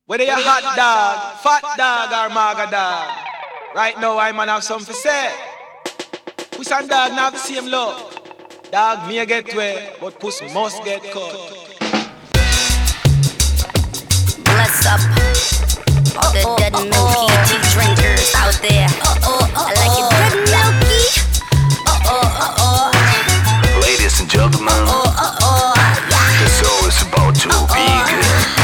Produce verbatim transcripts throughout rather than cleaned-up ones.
Whether you're hot dog, fat dog, or maga dog, right now I man have something to say. Puss and dog not have the same love. Dog may get wet, but puss must get cut. Bless up all the oh, dead oh, milky oh. tea drinkers out there. Oh, oh, oh, I like it dead milky. Oh, oh, oh, oh. Ladies and gentlemen, Oh, oh, oh. the show is about to begin.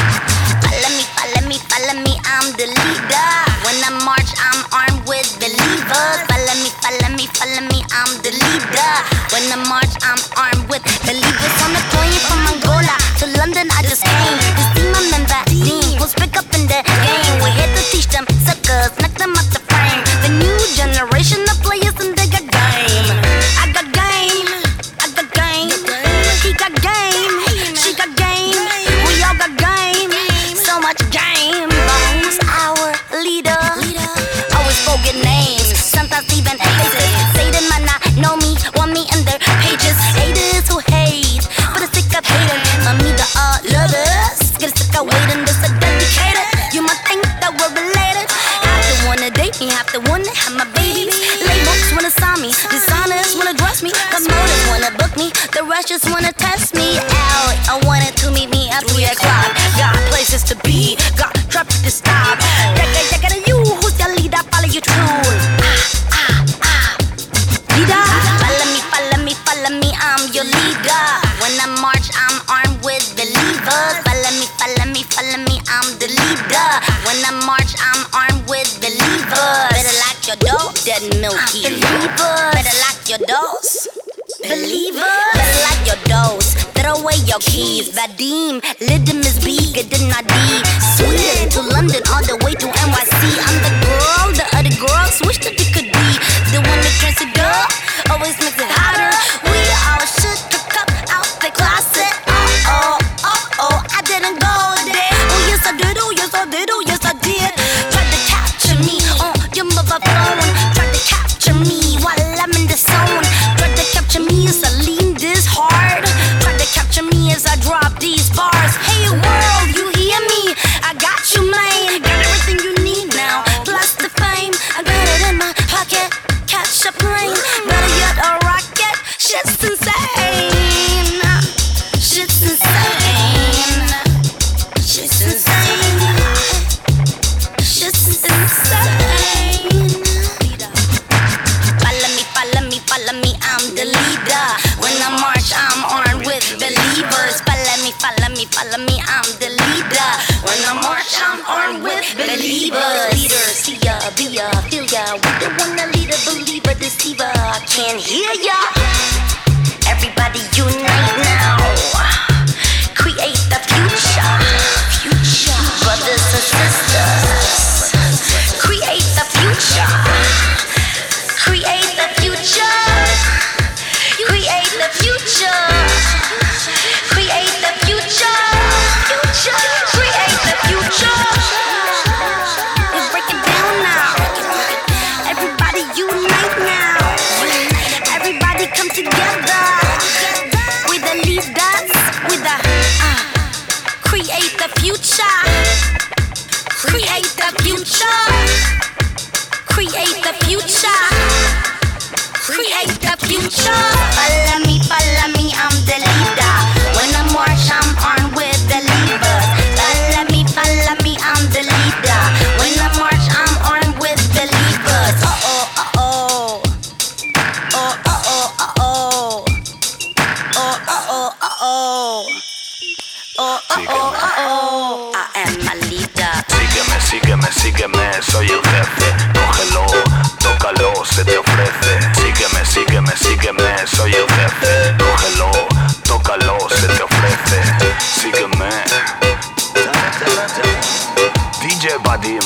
Follow me, follow me, follow me, I'm the leader. When I march, I'm armed with believers. Follow me, follow me, follow me, I'm the leader. When I march, I'm armed with believers. On the plane from Angola to London, I just came to see my men back then. Who's pick up in the game? We're here to teach them suckers, knock them out the frame. The new generation of players and they got game. I got game, I got game. He got game, she got game. We all got game, so much game. But who's our leader? Always forget names, sometimes even faces. Say them might not know me, want me in their pages. Haters who hate, for the sake of hating. But me the all lovers, get sick of waiting, this a dedicated. You might think that we're related. Have to wanna date me, have to wanna have my babies. Labels wanna sign me, designers wanna dress me. Promoters wanna book me, the rest just wanna test me out. I wanted to meet me at three o'clock. Got places to be, got traffic to stop. Yaka yaka to you, who's your leader? Follow your true. Ah ah ah. Leader, follow me, follow me, follow me. I'm your leader. When I march, I'm armed with believers. Follow me, follow me, follow me. I'm the leader. When I march, I'm armed with believers. Better lock your door, dead milky. Believers, better lock your doors. Believers, better lock your doors. Throw away your keys. Vadim, Liddim is bigger than Nadi. Sweden to London, all the way to N Y C. I'm the girl, the other girls wish that they could be. The one that turns it up, always makes it hotter. We all should pick up out the closet. Oh oh, oh oh, I didn't go there. Oh yes I did, oh yes I did, oh yes I did. Tried to capture me on your mobile phone. Tried to capture me while I'm in the zone. Tried to capture me as I lean this hard. Tried to capture me as I drop these bars. Hey world, you hear me? I got you, man. Got everything you need now, plus the fame. I got it in my pocket. Catch a plane, better yet a rocket. Shit's insane. Shit's insane. Shit's insane. Shit's insane. Follow me, follow me, follow me. I'm the leader. When I march, I'm armed with believers. Follow me, follow me, follow me. I'm the leader. When I march, I'm armed with believers. Leaders, see ya, be ya, feel ya. We don't wanna lead a believer, deceiver. I can't hear ya. Everybody unite now. Create the future. Future. Brothers and sisters. Create the future. Create the future. Create the future. Create the future. Future. Create the future. We break it down now. Everybody unite now. Everybody come together. With the leaders. With the uh, create the future. Create the future. Create the future. Create the future. Follow me, follow me, I'm the leader. When I march, I'm armed with believers. Follow me, follow me, I'm the leader. When I march, I'm armed with believers. Uh oh, uh oh. Oh, uh oh, uh oh. Oh, uh oh, uh oh. Oh, uh oh, uh oh. I am a leader. Sígueme, sígueme, sígueme, soy el jefe. Cógelo, tócalo, se te ofrece. Sígueme, sígueme, sígueme, soy el jefe. Cógelo, tócalo, se te ofrece. Sígueme. D J Vadim,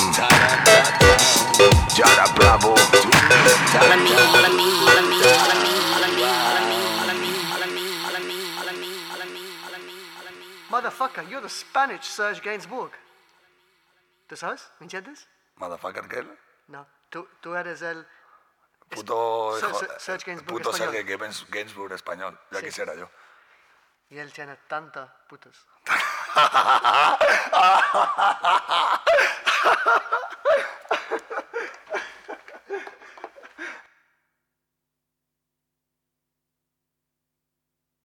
Yara Bravo. Follow me, follow me, follow me, follow me, follow me, follow me, follow me, follow me, follow me, follow me, follow me, follow me. Motherfucker, you're the Spanish Serge Gainsbourg. ¿Tú sabes? ¿Me entiendes? Motherfucker, ¿qué? No, tú, tú eres el... Puto, Ser- hijo, Ser- Serge Gainsbourg puto español. Serge Gainsbourg español. Ya Sí. quisiera yo. Y él tiene tantas putas.